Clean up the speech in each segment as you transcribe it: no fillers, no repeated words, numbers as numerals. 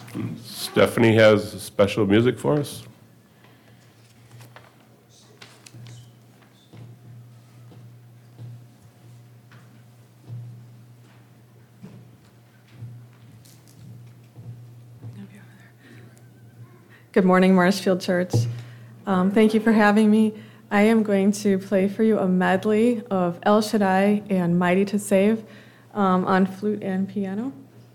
Stephanie has special music for us. Good morning, Morrisfield Church. Thank you for having me. I am going to play for you a medley of El Shaddai and Mighty to Save on flute and piano.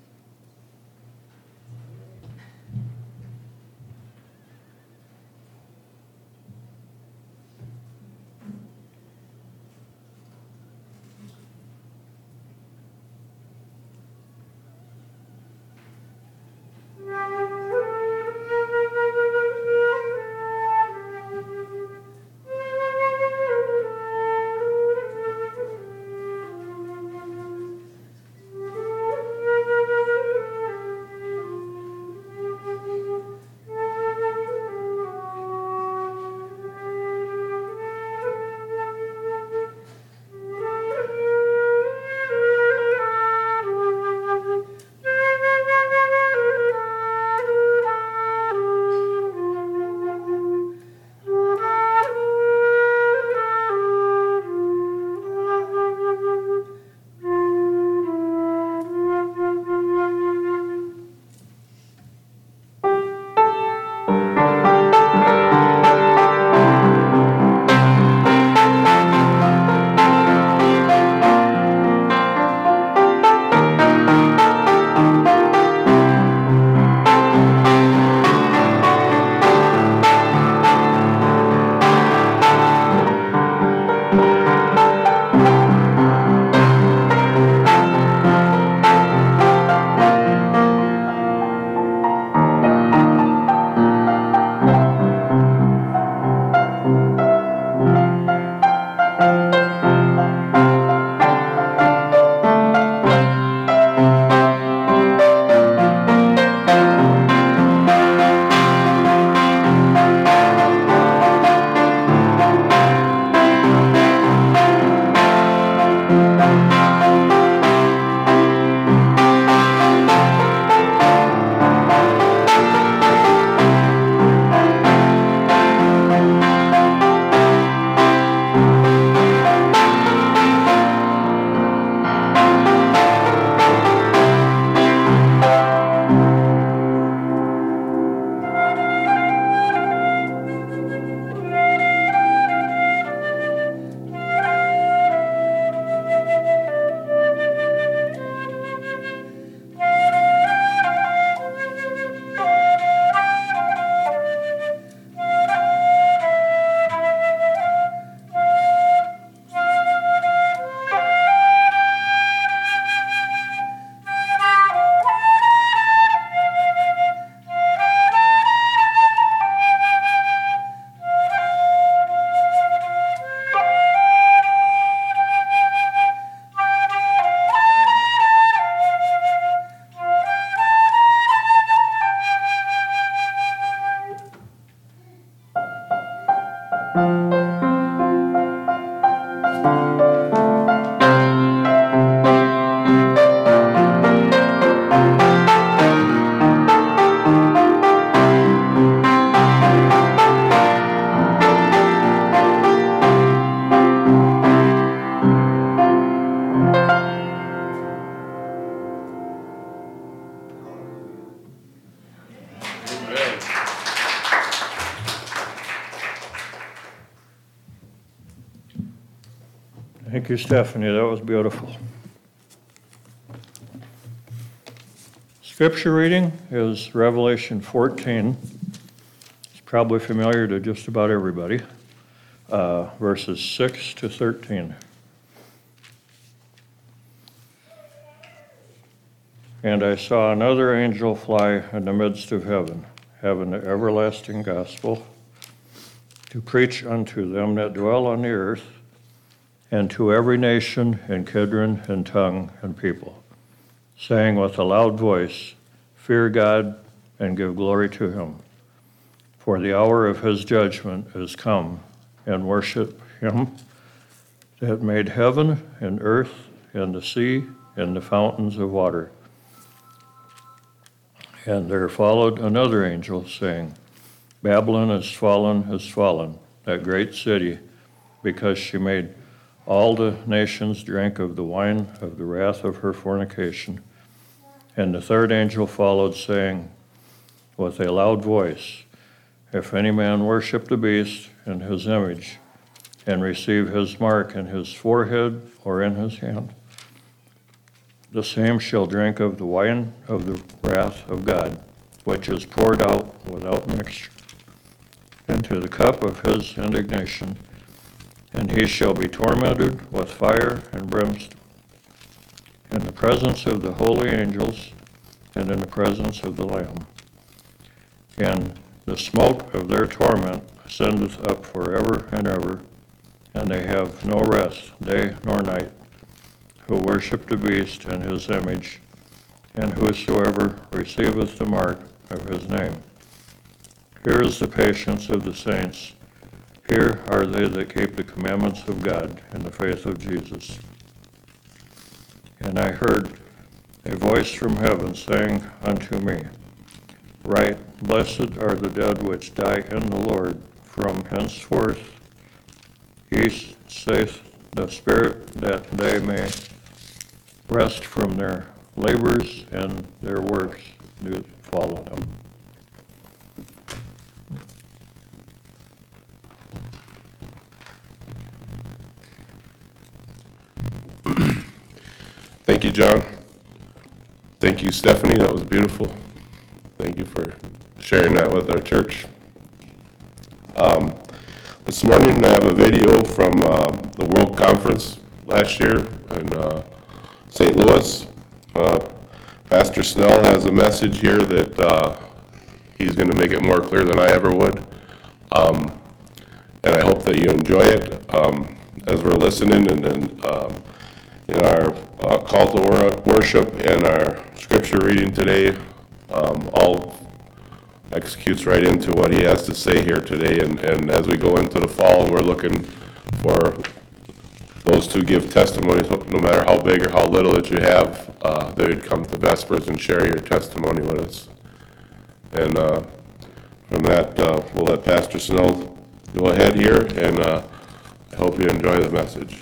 Thank you, Stephanie. That was beautiful. Scripture reading is Revelation 14. It's probably familiar to just about everybody. Verses 6 to 13. And I saw another angel fly in the midst of heaven, having the everlasting gospel, to preach unto them that dwell on the earth, and to every nation and kindred and tongue and people, saying with a loud voice, Fear God and give glory to him, for the hour of his judgment is come, and worship him that made heaven and earth and the sea and the fountains of water. And there followed another angel, saying, Babylon is fallen, that great city, because she made all the nations drink of the wine of the wrath of her fornication. And the third angel followed, saying with a loud voice, If any man worship the beast and his image, and receive his mark in his forehead or in his hand, the same shall drink of the wine of the wrath of God, which is poured out without mixture into the cup of his indignation, and he shall be tormented with fire and brimstone in the presence of the holy angels and in the presence of the Lamb. And the smoke of their torment ascendeth up forever and ever, and they have no rest, day nor night, who worship the beast and his image, and whosoever receiveth the mark of his name. Here is the patience of the saints. Here are they that keep the commandments of God in the faith of Jesus. And I heard a voice from heaven saying unto me, Write, Blessed are the dead which die in the Lord from henceforth. He saith the Spirit, that they may rest from their labors, and their works do follow them. Thank you, John. Thank you, Stephanie. That was beautiful. Thank you for sharing that with our church. This morning I have a video from the World Conference last year in St. Louis. Pastor Snell has a message here that he's going to make it more clear than I ever would. And I hope that you enjoy it as we're listening, and then in our call to worship and our scripture reading today, all executes right into what he has to say here today. And as we go into the fall, we're looking for those to give testimonies, no matter how big or how little that you have, they would come to Vespers and share your testimony with us. And from that, we'll let Pastor Snell go ahead here, and I hope you enjoy the message.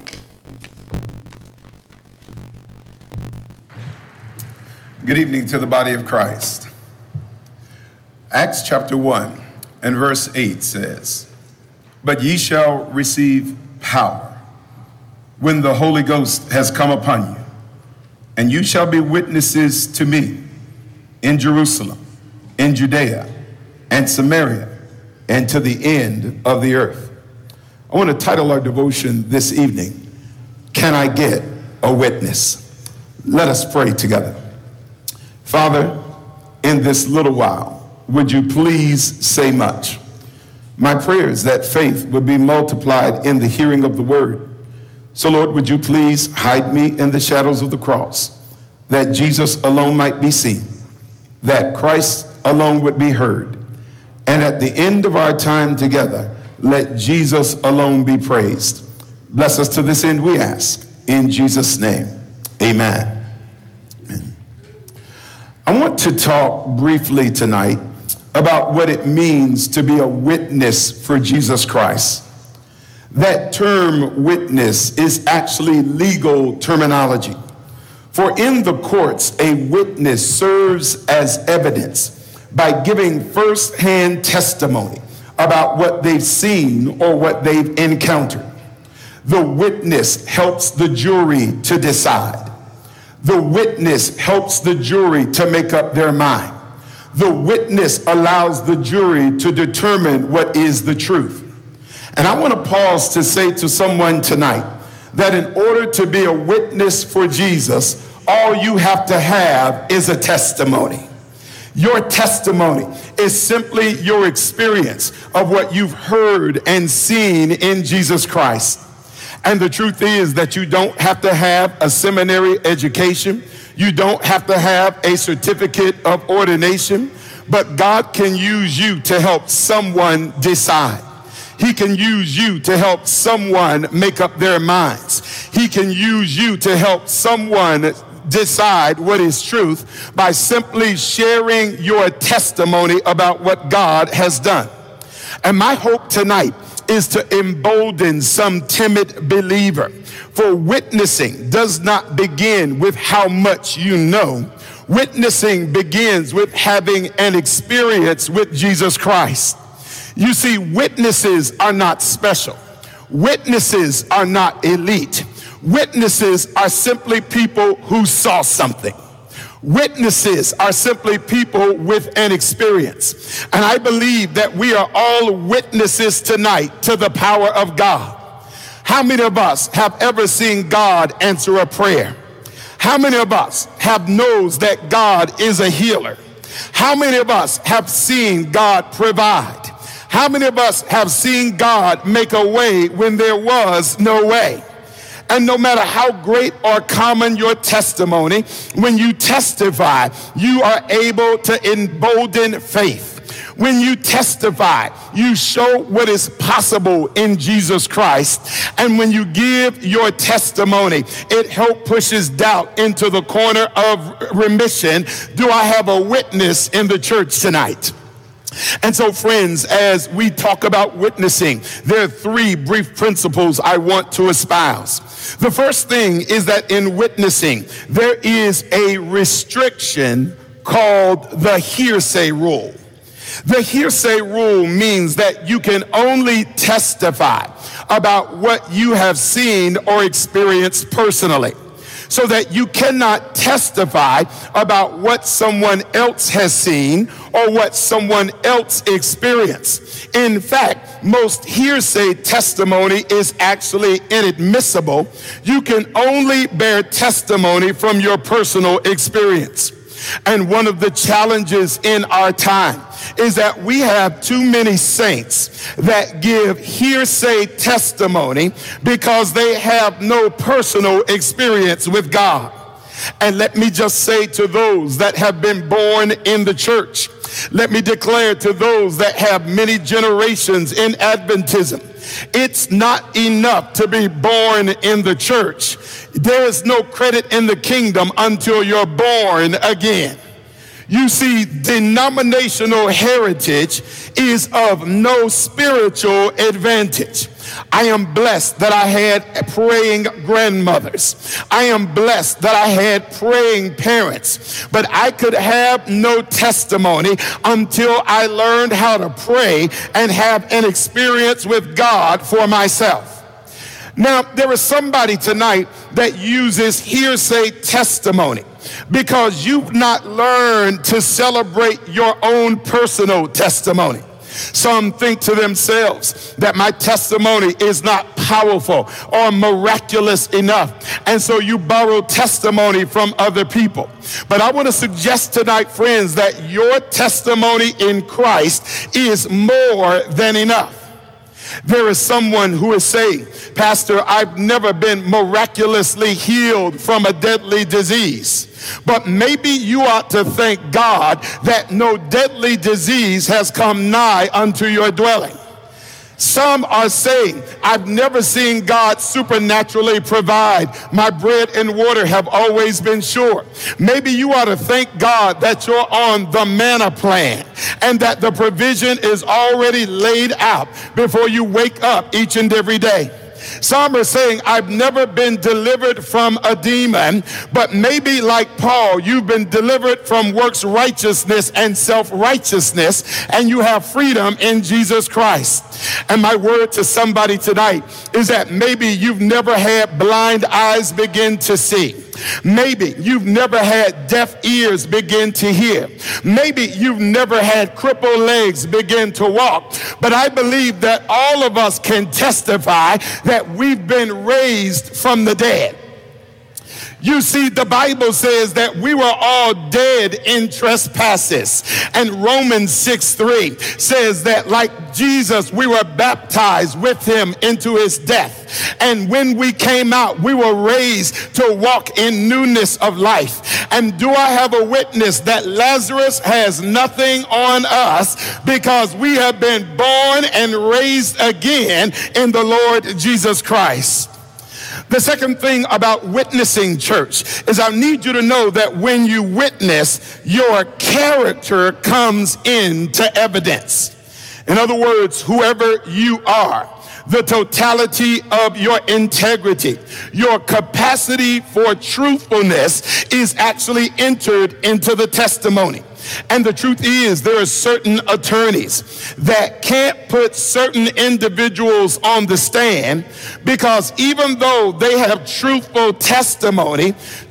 Good evening to the body of Christ. Acts chapter 1 and verse 8 says, But ye shall receive power when the Holy Ghost has come upon you, and you shall be witnesses to me in Jerusalem, in Judea, and Samaria, and to the end of the earth. I want to title our devotion this evening, Can I Get a Witness? Let us pray together. Father, in this little while, would you please say much? My prayer is that faith would be multiplied in the hearing of the word. So Lord, would you please hide me in the shadows of the cross, that Jesus alone might be seen, that Christ alone would be heard, and at the end of our time together, let Jesus alone be praised. Bless us to this end, we ask, in Jesus' name, amen. I want to talk briefly tonight about what it means to be a witness for Jesus Christ. That term witness is actually legal terminology. For in the courts, a witness serves as evidence by giving firsthand testimony about what they've seen or what they've encountered. The witness helps the jury to decide. The witness helps the jury to make up their mind. The witness allows the jury to determine what is the truth. And I want to pause to say to someone tonight that in order to be a witness for Jesus, all you have to have is a testimony. Your testimony is simply your experience of what you've heard and seen in Jesus Christ. And the truth is that you don't have to have a seminary education. You don't have to have a certificate of ordination, but God can use you to help someone decide. He can use you to help someone make up their minds. He can use you to help someone decide what is truth by simply sharing your testimony about what God has done. And my hope tonight is to embolden some timid believer. For witnessing does not begin with how much you know. Witnessing begins with having an experience with Jesus Christ. You see, witnesses are not special. Witnesses are not elite. Witnesses are simply people who saw something. Witnesses are simply people with an experience. And I believe that we are all witnesses tonight to the power of God. How many of us have ever seen God answer a prayer? How many of us have knows that God is a healer? How many of us have seen God provide? How many of us have seen God make a way when there was no way? And no matter how great or common your testimony, when you testify, you are able to embolden faith. When you testify, you show what is possible in Jesus Christ. And when you give your testimony, it helps pushes doubt into the corner of remission. Do I have a witness in the church tonight? And so, friends, as we talk about witnessing, there are three brief principles I want to espouse. The first thing is that in witnessing, there is a restriction called the hearsay rule. The hearsay rule means that you can only testify about what you have seen or experienced personally, so that you cannot testify about what someone else has seen or what someone else experienced. In fact, most hearsay testimony is actually inadmissible. You can only bear testimony from your personal experience. And one of the challenges in our time is that we have too many saints that give hearsay testimony because they have no personal experience with God. And let me just say to those that have been born in the church, let me declare to those that have many generations in Adventism, it's not enough to be born in the church. There is no credit in the kingdom until you're born again. You see, denominational heritage is of no spiritual advantage. I am blessed that I had praying grandmothers. I am blessed that I had praying parents. But I could have no testimony until I learned how to pray and have an experience with God for myself. Now, there is somebody tonight that uses hearsay testimony because you've not learned to celebrate your own personal testimony. Some think to themselves that my testimony is not powerful or miraculous enough, and so you borrow testimony from other people. But I want to suggest tonight, friends, that your testimony in Christ is more than enough. There is someone who is saying, Pastor, I've never been miraculously healed from a deadly disease. But maybe you ought to thank God that no deadly disease has come nigh unto your dwelling. Some are saying, I've never seen God supernaturally provide. My bread and water have always been sure. Maybe you ought to thank God that you're on the manna plan and that the provision is already laid out before you wake up each and every day. Some are saying, I've never been delivered from a demon, but maybe like Paul, you've been delivered from works righteousness and self-righteousness, and you have freedom in Jesus Christ. And my word to somebody tonight is that maybe you've never had blind eyes begin to see. Maybe you've never had deaf ears begin to hear. Maybe you've never had crippled legs begin to walk. But I believe that all of us can testify that we've been raised from the dead. You see, the Bible says that we were all dead in trespasses. And Romans 6:3 says that like Jesus, we were baptized with him into his death. And when we came out, we were raised to walk in newness of life. And do I have a witness that Lazarus has nothing on us because we have been born and raised again in the Lord Jesus Christ? The second thing about witnessing, church, is I need you to know that when you witness, your character comes into evidence. In other words, whoever you are, the totality of your integrity, your capacity for truthfulness is actually entered into the testimony. And the truth is, there are certain attorneys that can't put certain individuals on the stand because even though they have truthful testimony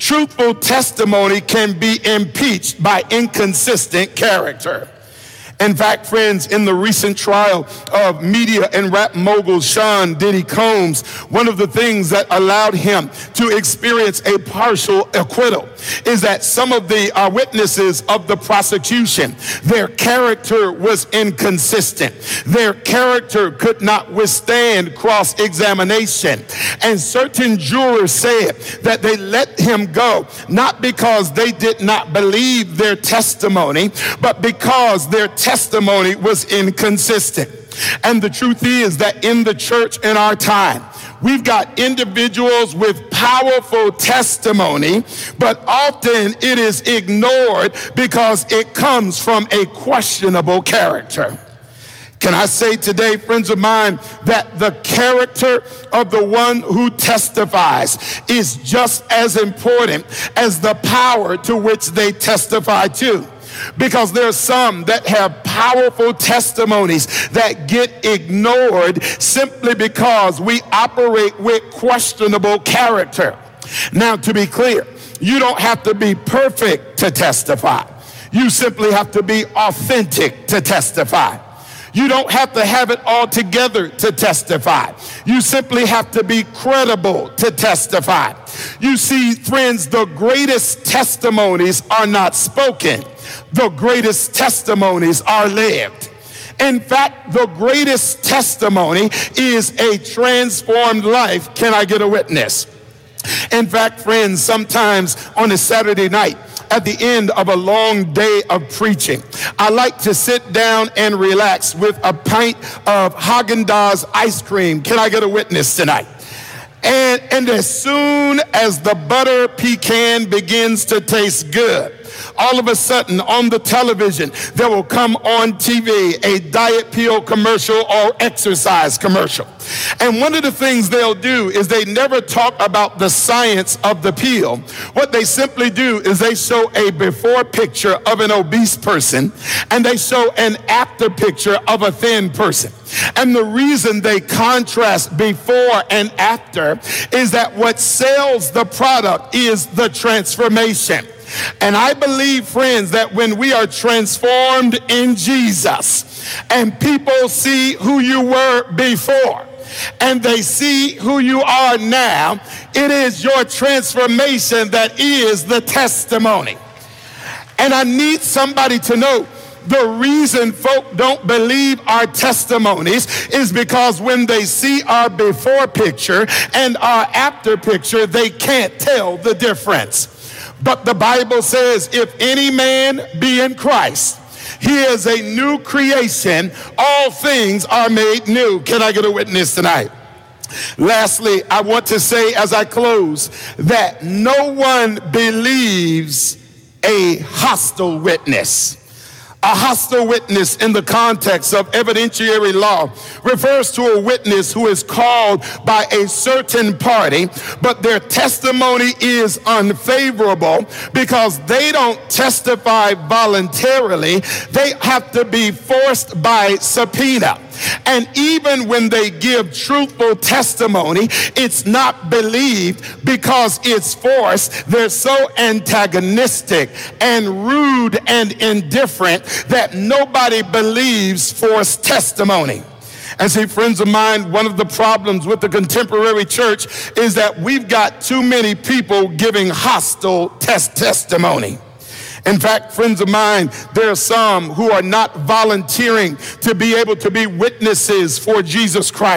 can be impeached by inconsistent character. In fact, friends, in the recent trial of media and rap mogul Sean Diddy Combs, one of the things that allowed him to experience a partial acquittal is that some of the witnesses of the prosecution, their character was inconsistent. Their character could not withstand cross-examination. And certain jurors said that they let him go, not because they did not believe their testimony, but because their testimony was inconsistent. And the truth is that in the church in our time, we've got individuals with powerful testimony, but often it is ignored because it comes from a questionable character. Can I say today, friends of mine, that the character of the one who testifies is just as important as the power to which they testify to? Because there are some that have powerful testimonies that get ignored simply because we operate with questionable character. Now, to be clear, you don't have to be perfect to testify. You simply have to be authentic to testify. You don't have to have it all together to testify. You simply have to be credible to testify. You see, friends, the greatest testimonies are not spoken. The greatest testimonies are lived. In fact, the greatest testimony is a transformed life. Can I get a witness? In fact, friends, sometimes on a Saturday night, at the end of a long day of preaching, I like to sit down and relax with a pint of Haagen-Dazs ice cream. Can I get a witness tonight? And as soon as the butter pecan begins to taste good, all of a sudden on the television, there will come on TV a diet pill commercial or exercise commercial. And one of the things they'll do is they never talk about the science of the pill. What they simply do is they show a before picture of an obese person and they show an after picture of a thin person. And the reason they contrast before and after is that what sells the product is the transformation. And I believe, friends, that when we are transformed in Jesus and people see who you were before and they see who you are now, it is your transformation that is the testimony. And I need somebody to know the reason folk don't believe our testimonies is because when they see our before picture and our after picture, they can't tell the difference. But the Bible says, if any man be in Christ, he is a new creation. All things are made new. Can I get a witness tonight? Lastly, I want to say as I close that no one believes a hostile witness. A hostile witness in the context of evidentiary law refers to a witness who is called by a certain party, but their testimony is unfavorable because they don't testify voluntarily. They have to be forced by subpoena. And even when they give truthful testimony, it's not believed because it's forced. They're so antagonistic and rude and indifferent that nobody believes forced testimony. And see, friends of mine, one of the problems with the contemporary church is that we've got too many people giving hostile testimony. In fact, friends of mine, there are some who are not volunteering to be able to be witnesses for Jesus Christ.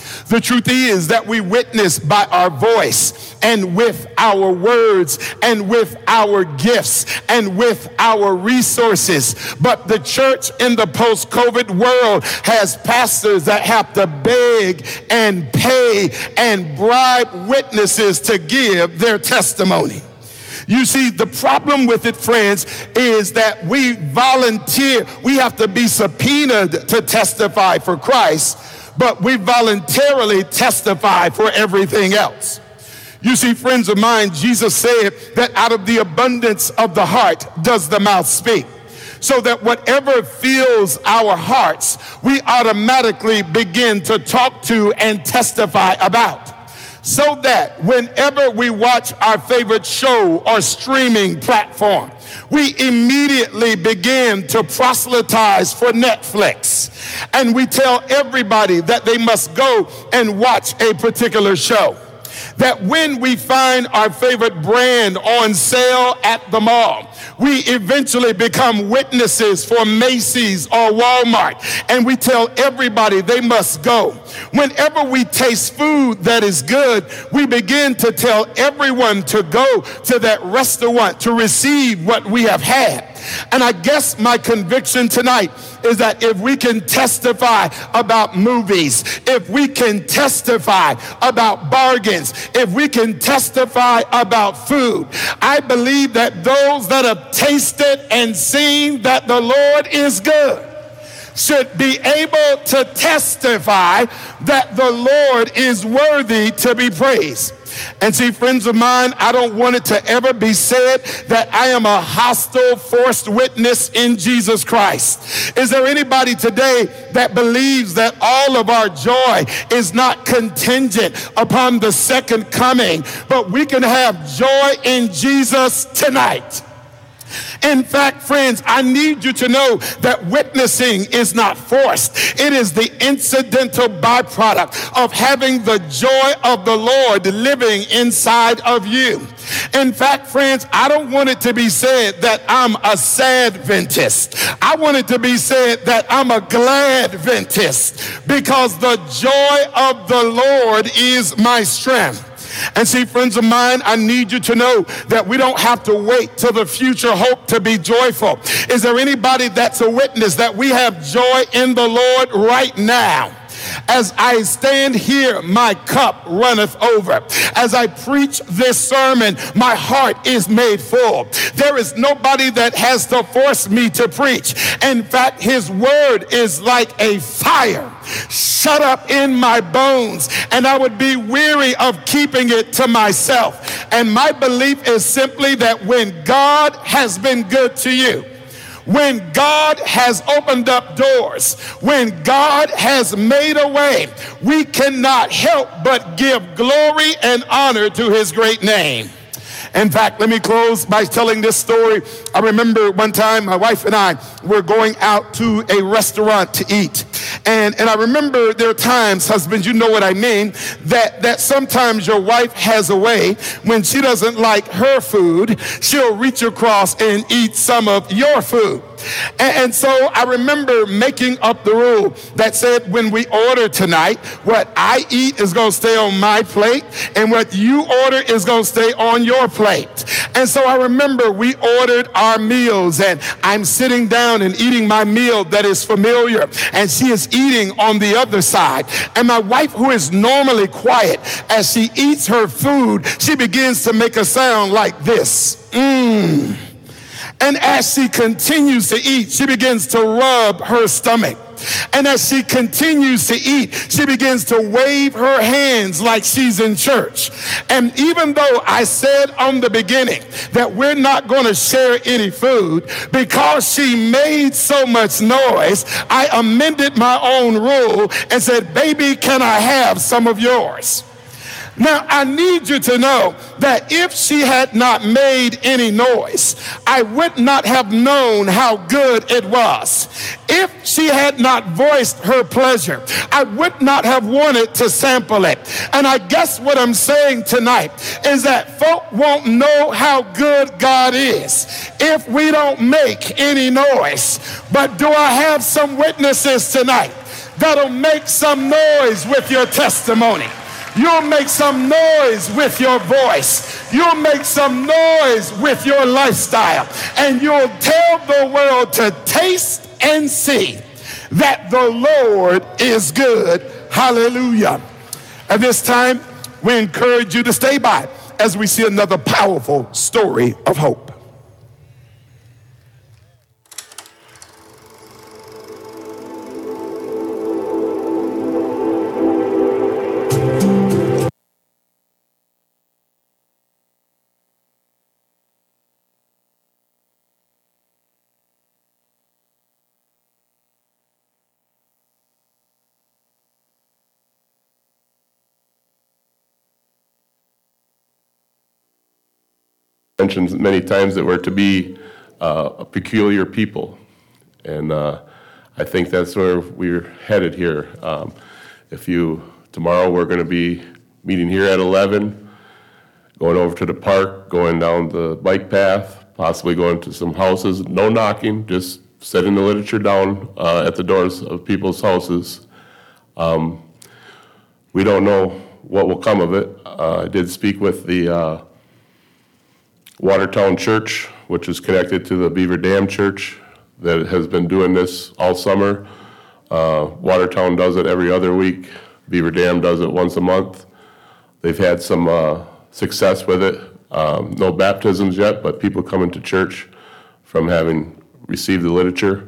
The truth is that we witness by our voice and with our words and with our gifts and with our resources. But the church in the post-COVID world has pastors that have to beg and pay and bribe witnesses to give their testimony. You see, the problem with it, friends, is that we volunteer. We have to be subpoenaed to testify for Christ, but we voluntarily testify for everything else. You see, friends of mine, Jesus said that out of the abundance of the heart does the mouth speak. So that whatever fills our hearts, we automatically begin to talk to and testify about. So that whenever we watch our favorite show or streaming platform, we immediately begin to proselytize for Netflix. And we tell everybody that they must go and watch a particular show. That when we find our favorite brand on sale at the mall, we eventually become witnesses for Macy's or Walmart, and we tell everybody they must go. Whenever we taste food that is good, we begin to tell everyone to go to that restaurant to receive what we have had. And I guess my conviction tonight is that if we can testify about movies, if we can testify about bargains, if we can testify about food, I believe that those that have tasted and seen that the Lord is good should be able to testify that the Lord is worthy to be praised. And see, friends of mine, I don't want it to ever be said that I am a hostile, forced witness in Jesus Christ. Is there anybody today that believes that all of our joy is not contingent upon the second coming, but we can have joy in Jesus tonight? In fact, friends, I need you to know that witnessing is not forced. It is the incidental byproduct of having the joy of the Lord living inside of you. In fact, friends, I don't want it to be said that I'm a sad Adventist. I want it to be said that I'm a glad Adventist, because the joy of the Lord is my strength. And see, friends of mine, I need you to know that we don't have to wait till the future hope to be joyful. Is there anybody that's a witness that we have joy in the Lord right now? As I stand here, my cup runneth over. As I preach this sermon, my heart is made full. There is nobody that has to force me to preach. In fact, his word is like a fire shut up in my bones, and I would be weary of keeping it to myself. And my belief is simply that when God has been good to you, when God has opened up doors, when God has made a way, we cannot help but give glory and honor to his great name. In fact, let me close by telling this story. I remember one time my wife and I were going out to a restaurant to eat. And I remember there are times, husbands, you know what I mean, that sometimes your wife has a way when she doesn't like her food, she'll reach across and eat some of your food. And so I remember making up the rule that said when we order tonight, what I eat is going to stay on my plate, and what you order is going to stay on your plate. And so I remember we ordered our meals, and I'm sitting down and eating my meal that is familiar, and she is eating on the other side. And my wife, who is normally quiet, as she eats her food, she begins to make a sound like this. And as she continues to eat, she begins to rub her stomach. And as she continues to eat, she begins to wave her hands like she's in church. And even though I said on the beginning that we're not going to share any food, because she made so much noise, I amended my own rule and said, baby, can I have some of yours? Now, I need you to know that if she had not made any noise, I would not have known how good it was. If she had not voiced her pleasure, I would not have wanted to sample it. And I guess what I'm saying tonight is that folk won't know how good God is if we don't make any noise. But do I have some witnesses tonight that'll make some noise with your testimony. You'll make some noise with your voice. You'll make some noise with your lifestyle. And you'll tell the world to taste and see that the Lord is good. Hallelujah. At this time, we encourage you to stay by as we see another powerful story of hope. Mentioned many times that we're to be a peculiar people, and I think that's where we're headed here. Tomorrow we're going to be meeting here at 11, going over to the park, going down the bike path, possibly going to some houses, no knocking, just setting the literature down at the doors of people's houses. We don't know what will come of it. I did speak with the Watertown Church, which is connected to the Beaver Dam Church, that has been doing this all summer. Watertown does it every other week. Beaver Dam does it once a month. They've had some success with it. No baptisms yet, but people coming to church from having received the literature.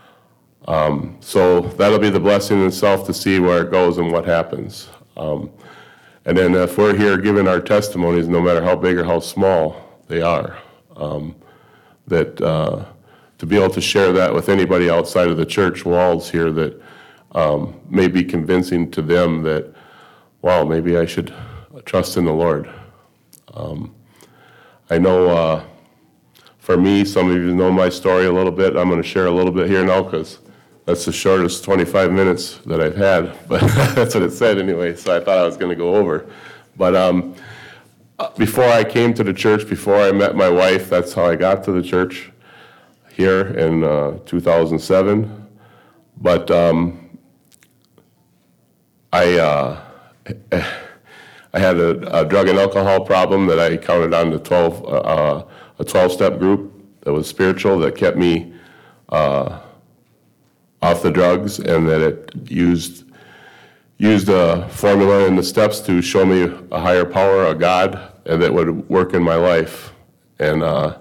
So that'll be the blessing in itself to see where it goes and what happens. And then if we're here giving our testimonies, no matter how big or how small they are, to be able to share that with anybody outside of the church walls here, that may be convincing to them that, wow, maybe I should trust in the Lord. I know for me, some of you know my story a little bit. I'm going to share a little bit here now because that's the shortest 25 minutes that I've had, but that's what it said anyway, so I thought I was going to go over. But before I came to the church, before I met my wife, that's how I got to the church here in 2007. But I had a drug and alcohol problem that I counted on the a 12-step group that was spiritual, that kept me off the drugs, and that it used a formula in the steps to show me a higher power, a God, and that would work in my life. And I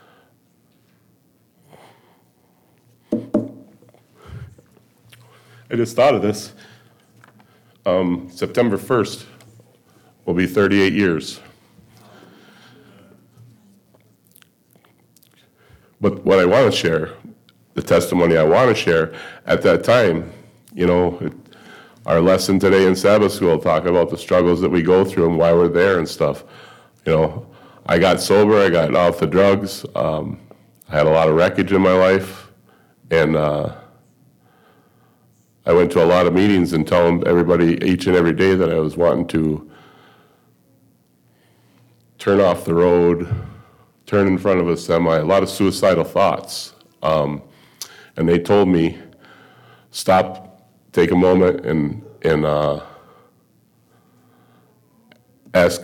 just thought of this. September 1st will be 38 years. But what I want to share, the testimony I want to share, at that time, our lesson today in Sabbath school talk about the struggles that we go through and why we're there and stuff. I got sober, I got off the drugs, I had a lot of wreckage in my life, and I went to a lot of meetings and telling everybody each and every day that I was wanting to turn off the road, turn in front of a semi, a lot of suicidal thoughts. And they told me, stop, take a moment, and ask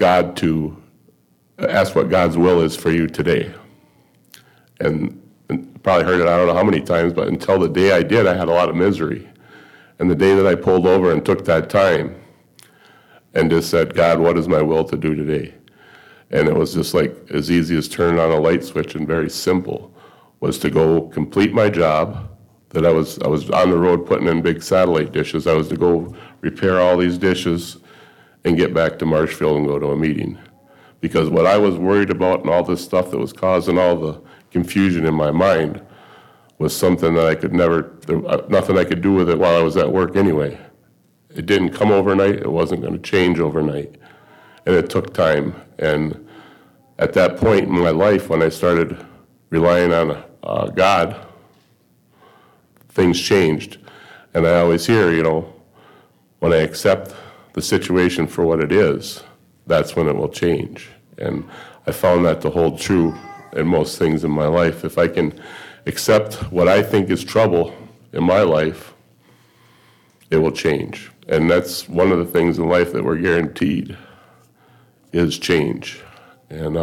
what God's will is for you today. And probably heard it, I don't know how many times, but until the day I did, I had a lot of misery. And the day that I pulled over and took that time and just said, God, what is my will to do today? And it was just like as easy as turning on a light switch, and very simple, was to go complete my job. That I was on the road putting in big satellite dishes. I was to go repair all these dishes and get back to Marshfield and go to a meeting. Because what I was worried about and all this stuff that was causing all the confusion in my mind was something that I could nothing I could do with it while I was at work anyway. It didn't come overnight. It wasn't going to change overnight. And it took time. And at that point in my life, when I started relying on God, things changed. And I always hear, when I accept the situation for what it is, that's when it will change. And I found that to hold true in most things in my life. If I can accept what I think is trouble in my life it will change. And that's one of the things in life that we're guaranteed is change. And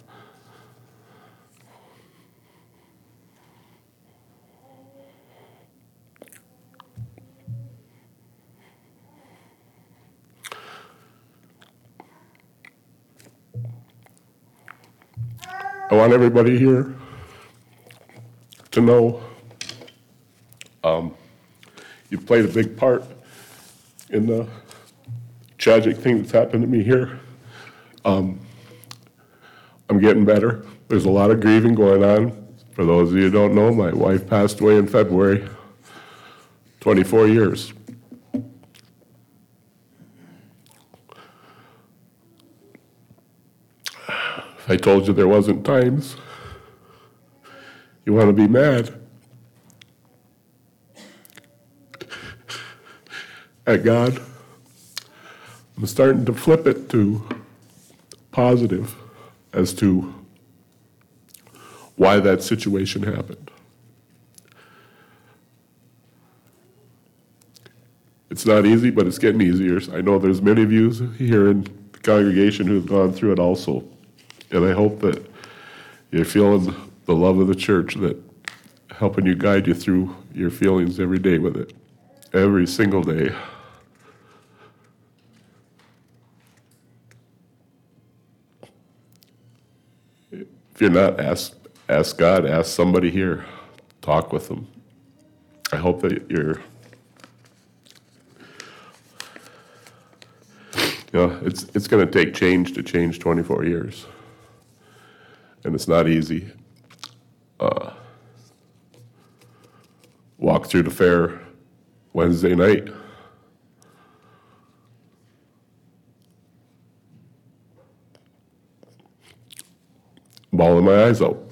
I want everybody here to know you've played a big part in the tragic thing that's happened to me here. I'm getting better. There's a lot of grieving going on. For those of you who don't know, my wife passed away in February, 24 years. If I told you there wasn't times you want to be mad at God, I'm starting to flip it to positive as to why that situation happened. It's not easy, but it's getting easier. I know there's many of you here in the congregation who've gone through it also. And I hope that you're feeling the love of the church that helping you guide you through your feelings every day with it. Every single day. If you're not, ask God, ask somebody here. Talk with them. I hope that it's going to take change to change 24 years. And it's not easy. Walk through the fair Wednesday night. Bawling my eyes out.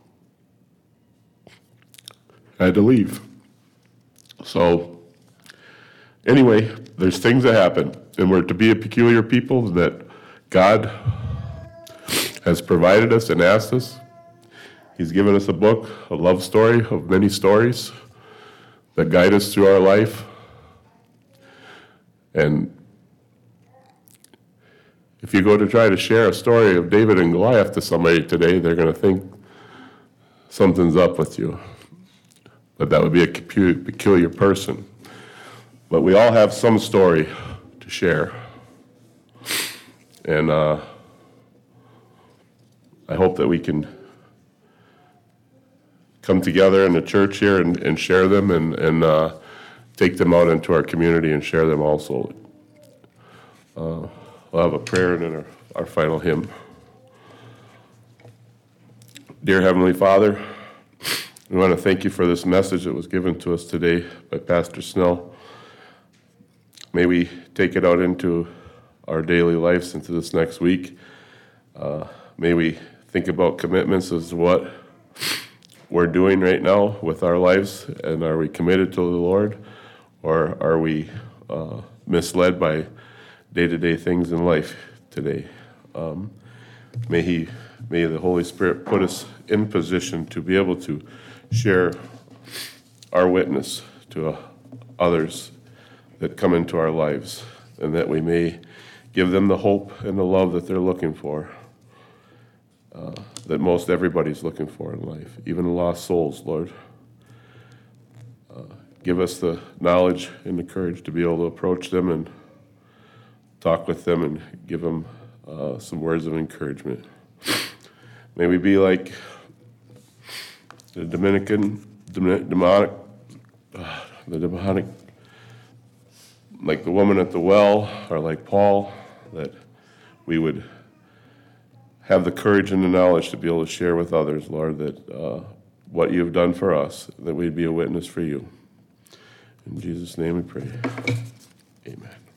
I had to leave. So, anyway, there's things that happen, and we're to be a peculiar people that God has provided us and asked us. He's given us a book, a love story of many stories that guide us through our life. And if you go to try to share a story of David and Goliath to somebody today, they're going to think something's up with you. But that would be a peculiar person. But we all have some story to share. And I hope that we can come together in the church here and share them and take them out into our community and share them also. We'll have a prayer and then our final hymn. Dear Heavenly Father, we want to thank you for this message that was given to us today by Pastor Snell. May we take it out into our daily lives into this next week. May we think about commitments as to what we're doing right now with our lives, and are we committed to the Lord, or are we misled by day-to-day things in life today? May the Holy Spirit put us in position to be able to share our witness to others that come into our lives, and that we may give them the hope and the love that they're looking for, that most everybody's looking for in life, even lost souls, Lord. Give us the knowledge and the courage to be able to approach them and talk with them and give them some words of encouragement. May we be like the demonic, like the woman at the well, or like Paul, that we would have the courage and the knowledge to be able to share with others, Lord, that what you've done for us, that we'd be a witness for you. In Jesus' name we pray. Amen.